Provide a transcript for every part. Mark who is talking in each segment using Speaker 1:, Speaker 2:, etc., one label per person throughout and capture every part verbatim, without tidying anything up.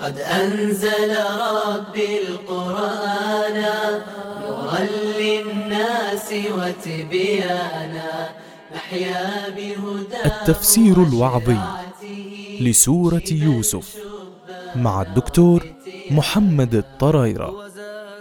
Speaker 1: قد أنزل ربي القرآن نورا للناس وتبيانا نحيا بهداه.
Speaker 2: التفسير الوعظي لسورة يوسف مع الدكتور محمد الطرايرة.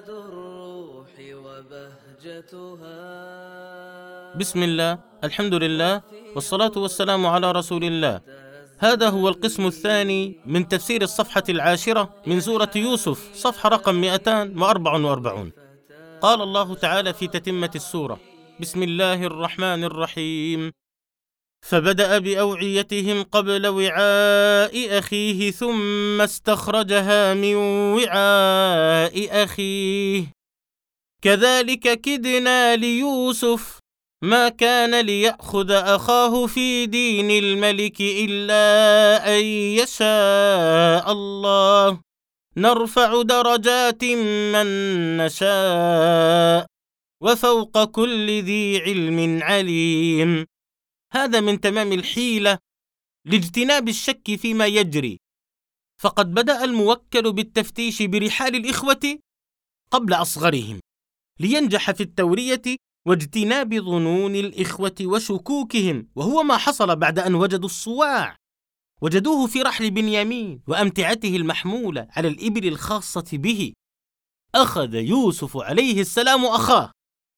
Speaker 3: بسم الله، الحمد لله، والصلاة والسلام على رسول الله. هذا هو القسم الثاني من تفسير الصفحة العاشرة من سورة يوسف، صفحة رقم مئتين وأربعة وأربعين. قال الله تعالى في تتمة السورة: بسم الله الرحمن الرحيم. فبدأ بأوعيتهم قبل وعاء أخيه ثم استخرجها من وعاء أخيه كذلك كدنا ليوسف ما كان ليأخذ أخاه في دين الملك إلا أن يشاء الله نرفع درجات من نشاء وفوق كل ذي علم عليم. هذا من تمام الحيلة لاجتناب الشك فيما يجري، فقد بدأ الموكل بالتفتيش برحال الإخوة قبل أصغرهم لينجح في التورية واجتناب ظنون الإخوة وشكوكهم، وهو ما حصل بعد أن وجدوا الصواع. وجدوه في رحل بنيامين وأمتعته المحمولة على الإبل الخاصة به. أخذ يوسف عليه السلام أخاه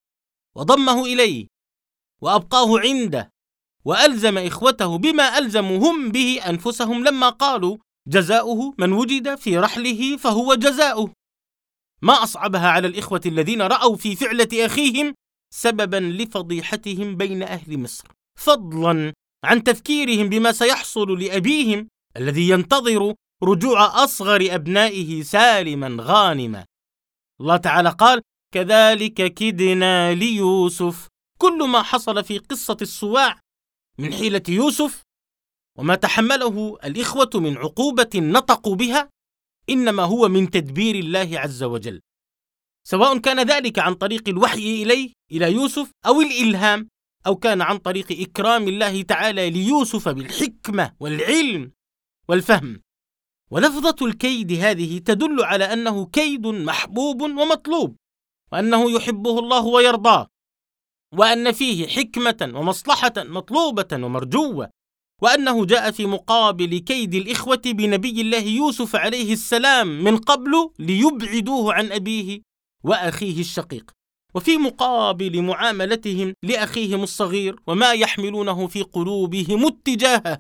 Speaker 3: وضمه إليه وأبقاه عنده، وألزم إخوته بما ألزموا هم به أنفسهم لما قالوا: جزاؤه من وجد في رحله فهو جزاؤه. ما أصعبها على الإخوة الذين رأوا في فعلة أخيهم سببا لفضيحتهم بين أهل مصر، فضلا عن تفكيرهم بما سيحصل لأبيهم الذي ينتظر رجوع أصغر أبنائه سالما غانما. الله تعالى قال: كذلك كدنا ليوسف. كل ما حصل في قصة الصواع من حيلة يوسف وما تحمله الإخوة من عقوبة نطقوا بها إنما هو من تدبير الله عز وجل، سواء كان ذلك عن طريق الوحي إليه إلى يوسف أو الإلهام، أو كان عن طريق إكرام الله تعالى ليوسف بالحكمة والعلم والفهم. ولفظة الكيد هذه تدل على أنه كيد محبوب ومطلوب، وأنه يحبه الله ويرضاه، وأن فيه حكمة ومصلحة مطلوبة ومرجوة، وأنه جاء في مقابل كيد الإخوة بنبي الله يوسف عليه السلام من قبل ليبعدوه عن أبيه وأخيه الشقيق، وفي مقابل معاملتهم لأخيهم الصغير وما يحملونه في قلوبهم اتجاهه.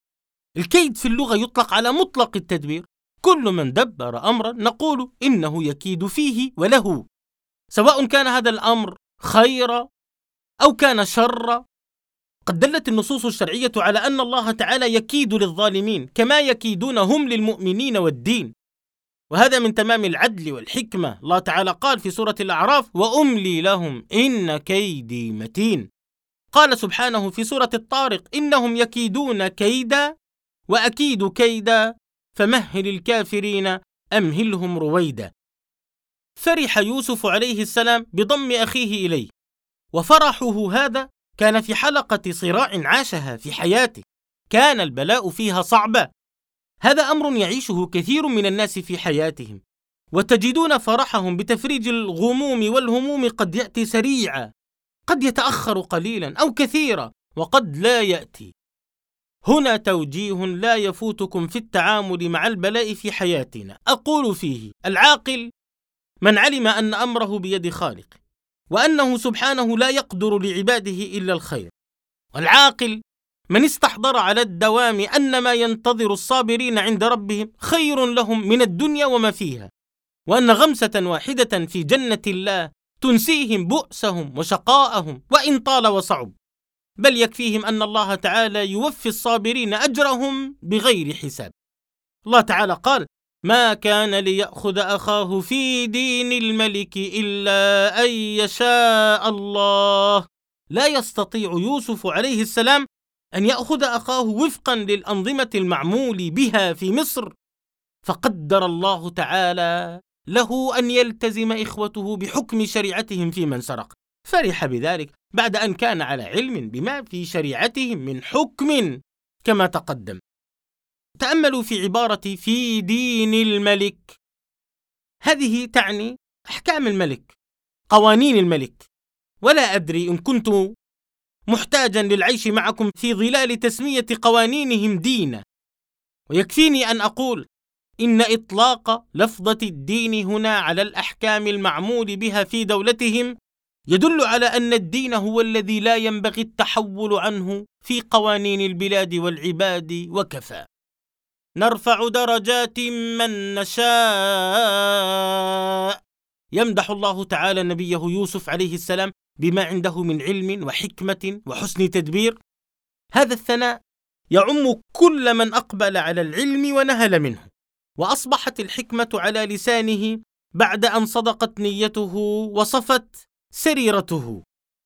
Speaker 3: الكيد في اللغة يطلق على مطلق التدبير. كل من دبر أمرا نقول إنه يكيد فيه وله، سواء كان هذا الأمر خيرا أو كان شرا. قد دلت النصوص الشرعية على أن الله تعالى يكيد للظالمين كما يكيدون هم للمؤمنين والدين، وهذا من تمام العدل والحكمة. الله تعالى قال في سورة الأعراف: وأملي لهم إن كيدي متين. قال سبحانه في سورة الطارق: إنهم يكيدون كيدا وأكيد كيدا فمهل الكافرين أمهلهم رويدا. فرح يوسف عليه السلام بضم أخيه إليه، وفرحه هذا كان في حلقة صراع عاشها في حياته، كان البلاء فيها صعبا. هذا أمر يعيشه كثير من الناس في حياتهم، وتجدون فرحهم بتفريج الغموم والهموم قد يأتي سريعا، قد يتأخر قليلا أو كثيرا، وقد لا يأتي. هنا توجيه لا يفوتكم في التعامل مع البلاء في حياتنا. أقول فيه: العاقل من علم أن أمره بيد خالق، وأنه سبحانه لا يقدر لعباده إلا الخير. والعاقل من استحضر على الدوام أن ما ينتظر الصابرين عند ربهم خير لهم من الدنيا وما فيها، وأن غمسة واحدة في جنة الله تنسيهم بؤسهم وشقاءهم وإن طال وصعب، بل يكفيهم أن الله تعالى يوفي الصابرين أجرهم بغير حساب. الله تعالى قال: ما كان ليأخذ أخاه في دين الملك إلا أن يشاء الله. لا يستطيع يوسف عليه السلام أن يأخذ أخاه وفقا للأنظمة المعمول بها في مصر، فقدر الله تعالى له أن يلتزم إخوته بحكم شريعتهم في من سرق. فرح بذلك بعد أن كان على علم بما في شريعتهم من حكم كما تقدم. تأملوا في عبارة في دين الملك، هذه تعني أحكام الملك، قوانين الملك. ولا أدري إن كنت محتاجا للعيش معكم في ظلال تسمية قوانينهم دينا، ويكفيني أن أقول إن إطلاق لفظة الدين هنا على الأحكام المعمول بها في دولتهم يدل على أن الدين هو الذي لا ينبغي التحول عنه في قوانين البلاد والعباد، وكفى. نرفع درجات من نشاء. يمدح الله تعالى نبيه يوسف عليه السلام بما عنده من علم وحكمة وحسن تدبير. هذا الثناء يعم كل من أقبل على العلم ونهل منه، وأصبحت الحكمة على لسانه بعد أن صدقت نيته وصفت سريرته.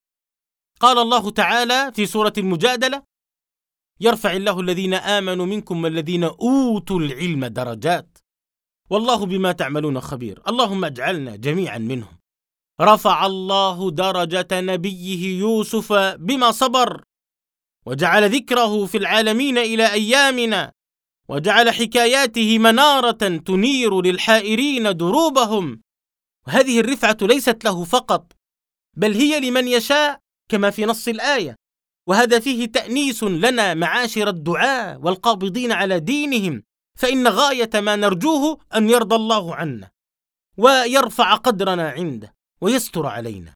Speaker 3: قال الله تعالى في سورة المجادلة: يرفع الله الذين آمنوا منكم والذين أوتوا العلم درجات والله بما تعملون خبير. اللهم اجعلنا جميعا منهم. رفع الله درجة نبيه يوسف بما صبر، وجعل ذكره في العالمين إلى أيامنا، وجعل حكاياته منارة تنير للحائرين دروبهم. وهذه الرفعة ليست له فقط، بل هي لمن يشاء كما في نص الآية، وهذا فيه تأنيس لنا معاشر الدعاة والقابضين على دينهم، فإن غاية ما نرجوه أن يرضى الله عنا ويرفع قدرنا عنده ويستر علينا.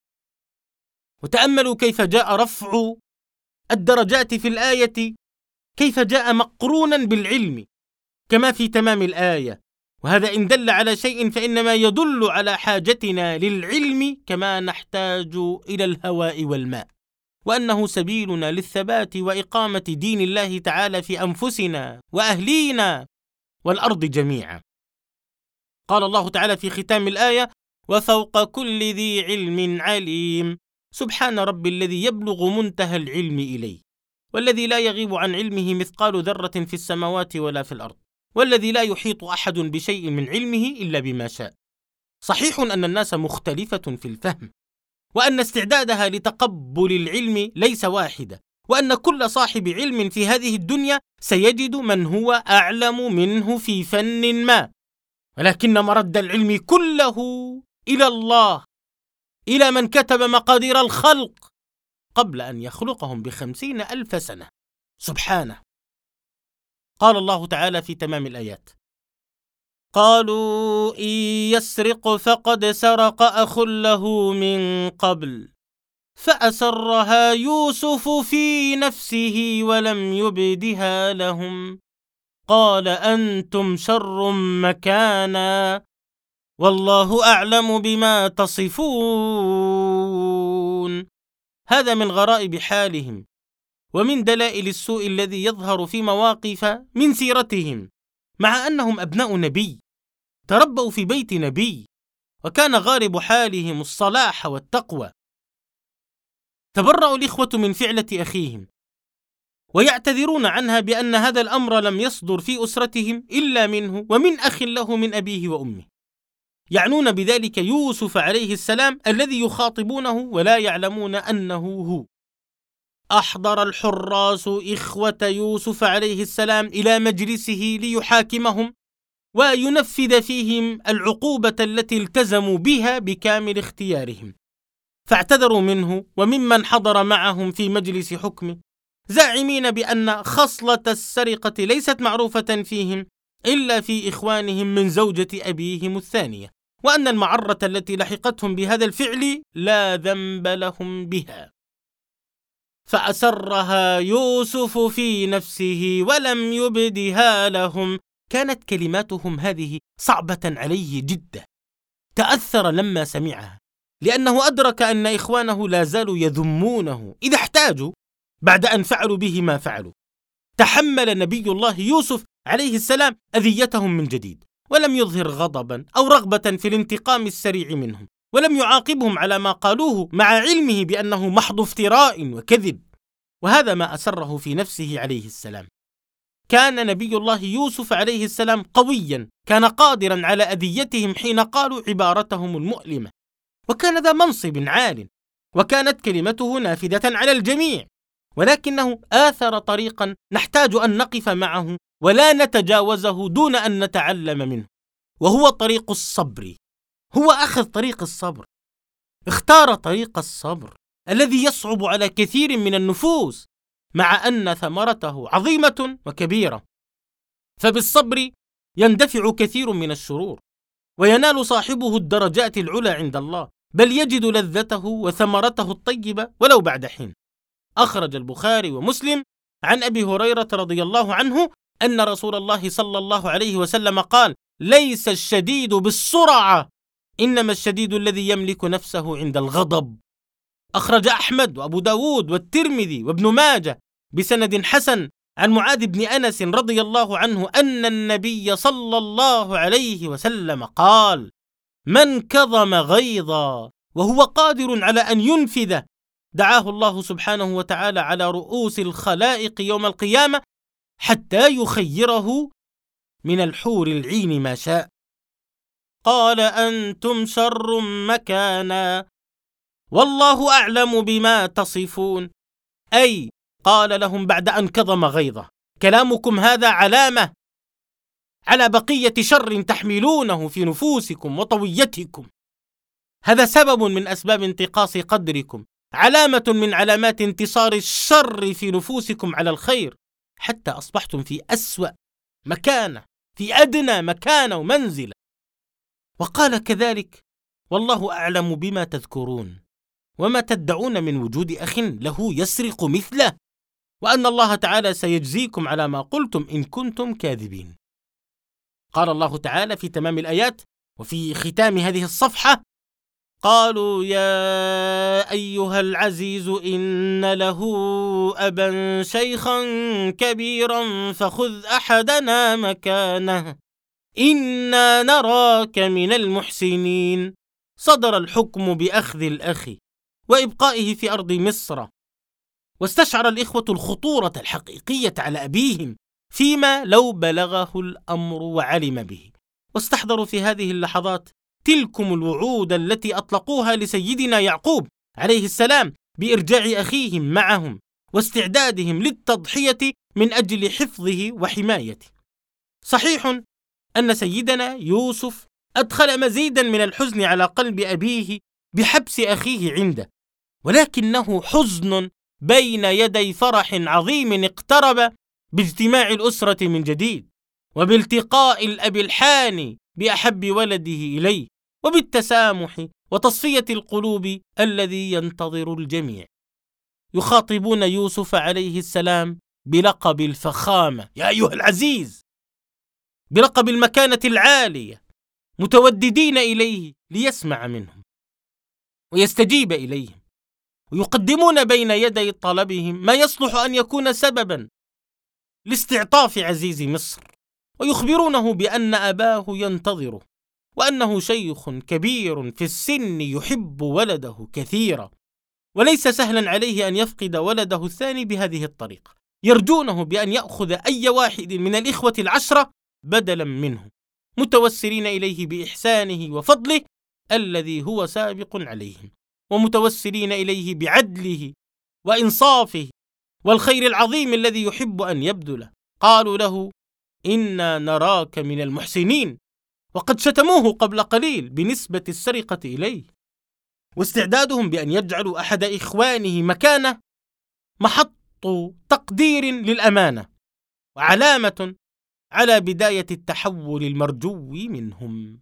Speaker 3: وتأملوا كيف جاء رفع الدرجات في الآية، كيف جاء مقرونا بالعلم كما في تمام الآية. وهذا إن دل على شيء فإنما يدل على حاجتنا للعلم كما نحتاج إلى الهواء والماء، وأنه سبيلنا للثبات وإقامة دين الله تعالى في أنفسنا وأهلينا والأرض جميعا. قال الله تعالى في ختام الآية: وفوق كل ذي علم عليم. سبحان ربي الذي يبلغ منتهى العلم إليه، والذي لا يغيب عن علمه مثقال ذرة في السماوات ولا في الأرض، والذي لا يحيط أحد بشيء من علمه إلا بما شاء. صحيح أن الناس مختلفة في الفهم، وأن استعدادها لتقبل العلم ليس واحدة، وأن كل صاحب علم في هذه الدنيا سيجد من هو أعلم منه في فن ما، ولكن مرد العلم كله إلى الله، إلى من كتب مقادير الخلق قبل أن يخلقهم بخمسين ألف سنة سبحانه. قال الله تعالى في تمام الآيات: قالوا إن يسرق فقد سرق أخ له من قبل فأسرها يوسف في نفسه ولم يبدها لهم قال أنتم شر مكانا والله أعلم بما تصفون. هذا من غرائب حالهم ومن دلائل السوء الذي يظهر في مواقف من سيرتهم، مع أنهم أبناء نبي تربوا في بيت نبي، وكان غالب حالهم الصلاح والتقوى. تبرأوا الإخوة من فعلة أخيهم ويعتذرون عنها بأن هذا الأمر لم يصدر في أسرتهم إلا منه ومن أخ له من أبيه وأمه، يعنون بذلك يوسف عليه السلام الذي يخاطبونه ولا يعلمون أنه هو. أحضر الحراس إخوة يوسف عليه السلام إلى مجلسه ليحاكمهم وينفذ فيهم العقوبة التي التزموا بها بكامل اختيارهم، فاعتذروا منه وممن حضر معهم في مجلس حكمه، زاعمين بأن خصلة السرقة ليست معروفة فيهم إلا في إخوانهم من زوجة أبيهم الثانية، وأن المعرة التي لحقتهم بهذا الفعل لا ذنب لهم بها. فأسرها يوسف في نفسه ولم يبدها لهم. كانت كلماتهم هذه صعبة عليه جدا، تأثر لما سمعها، لأنه أدرك أن إخوانه لا زالوا يذمونه إذا احتاجوا بعد أن فعلوا به ما فعلوا. تحمل نبي الله يوسف عليه السلام أذيتهم من جديد، ولم يظهر غضبا أو رغبة في الانتقام السريع منهم، ولم يعاقبهم على ما قالوه مع علمه بأنه محض افتراء وكذب، وهذا ما أسره في نفسه عليه السلام. كان نبي الله يوسف عليه السلام قويا، كان قادرا على أذيتهم حين قالوا عبارتهم المؤلمة، وكان ذا منصب عال، وكانت كلمته نافذة على الجميع، ولكنه آثر طريقا نحتاج أن نقف معه ولا نتجاوزه دون أن نتعلم منه، وهو طريق الصبر. هو أخذ طريق الصبر، اختار طريق الصبر الذي يصعب على كثير من النفوس، مع أن ثمرته عظيمة وكبيرة. فبالصبر يندفع كثير من الشرور، وينال صاحبه الدرجات العلى عند الله، بل يجد لذته وثمرته الطيبة ولو بعد حين. أخرج البخاري ومسلم عن أبي هريرة رضي الله عنه أن رسول الله صلى الله عليه وسلم قال: ليس الشديد بالسرعة، إنما الشديد الذي يملك نفسه عند الغضب. أخرج أحمد وأبو داود والترمذي وابن ماجه بسند حسن عن معاذ بن أنس رضي الله عنه أن النبي صلى الله عليه وسلم قال: من كظم غيظا وهو قادر على أن ينفذه دعاه الله سبحانه وتعالى على رؤوس الخلائق يوم القيامة حتى يخيره من الحور العين ما شاء. قال: أنتم شر مكانا والله أعلم بما تصفون. أي قال لهم بعد أن كظم غيظه: كلامكم هذا علامة على بقية شر تحملونه في نفوسكم وطويتكم، هذا سبب من أسباب انتقاص قدركم، علامة من علامات انتصار الشر في نفوسكم على الخير، حتى أصبحتم في أسوأ مكانة، في أدنى مكانة ومنزلة. وقال كذلك: والله أعلم بما تذكرون وما تدعون من وجود أخ له يسرق مثله، وأن الله تعالى سيجزيكم على ما قلتم إن كنتم كاذبين. قال الله تعالى في تمام الآيات وفي ختام هذه الصفحة: قالوا يا أيها العزيز إن له أبا شيخا كبيرا فخذ أحدنا مكانه إنا نراك من المحسنين. صدر الحكم بأخذ الأخ وإبقائه في أرض مصر، واستشعر الإخوة الخطورة الحقيقية على أبيهم فيما لو بلغه الأمر وعلم به، واستحضروا في هذه اللحظات تلكم الوعود التي أطلقوها لسيدنا يعقوب عليه السلام بإرجاع أخيهم معهم واستعدادهم للتضحية من أجل حفظه وحمايته. صحيح أن سيدنا يوسف أدخل مزيدا من الحزن على قلب أبيه بحبس أخيه عنده، ولكنه حزن بين يدي فرح عظيم اقترب باجتماع الأسرة من جديد، وبالتقاء الأب الحاني بأحب ولده إليه، وبالتسامح وتصفية القلوب الذي ينتظر الجميع. يخاطبون يوسف عليه السلام بلقب الفخامة، يا أيها العزيز، بلقب المكانة العالية، متوددين إليه ليسمع منهم ويستجيب إليهم، ويقدمون بين يدي طلبهم ما يصلح أن يكون سببا لاستعطاف عزيز مصر، ويخبرونه بأن أباه ينتظره، وأنه شيخ كبير في السن يحب ولده كثيرا، وليس سهلا عليه أن يفقد ولده الثاني بهذه الطريقة. يرجونه بأن يأخذ أي واحد من الإخوة العشرة بدلا منه، متوسلين إليه بإحسانه وفضله الذي هو سابق عليهم، ومتوسلين إليه بعدله وإنصافه والخير العظيم الذي يحب أن يبذله. قالوا له: إنا نراك من المحسنين، وقد شتموه قبل قليل بنسبة السرقة إليه. واستعدادهم بأن يجعلوا أحد إخوانه مكانه محط تقدير للأمانة، وعلامة على بداية التحول المرجو منهم.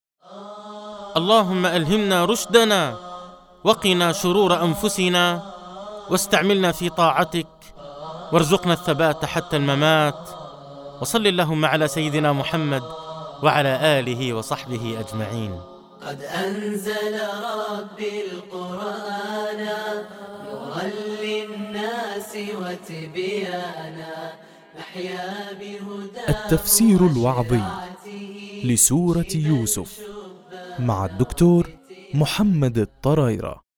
Speaker 3: اللهم ألهمنا رشدنا، وقنا شرور أنفسنا، واستعملنا في طاعتك، وارزقنا الثبات حتى الممات. وصل اللهم على سيدنا محمد وعلى آله وصحبه أجمعين.
Speaker 1: قد أنزل ربي القرآن نورا للناس وتبيانا نحيا بهداه.
Speaker 2: التفسير الوعظي لسورة يوسف مع الدكتور محمد الطرايرة.